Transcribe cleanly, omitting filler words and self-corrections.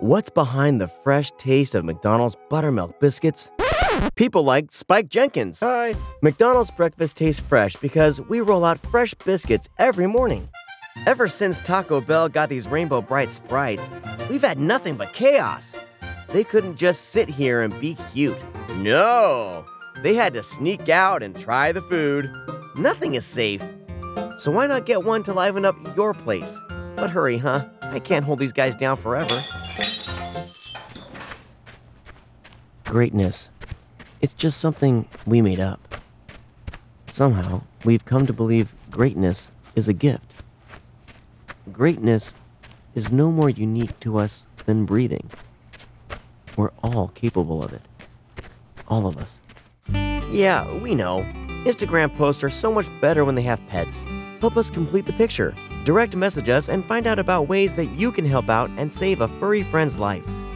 What's behind the fresh taste of McDonald's buttermilk biscuits? People like Spike Jenkins. Hi. McDonald's breakfast tastes fresh because we roll out fresh biscuits every morning. Ever since Taco Bell got these Rainbow Bright Sprites, we've had nothing but chaos. They couldn't just sit here and be cute. No! They had to sneak out and try the food. Nothing is safe. So why not get one to liven up your place? But hurry, huh? I can't hold these guys down forever. Greatness. It's just something we made up. Somehow, we've come to believe greatness is a gift. Greatness is no more unique to us than breathing. We're all capable of it. All of us. Yeah, we know. Instagram posts are so much better when they have pets. Help us complete the picture. Direct message us and find out about ways that you can help out and save a furry friend's life.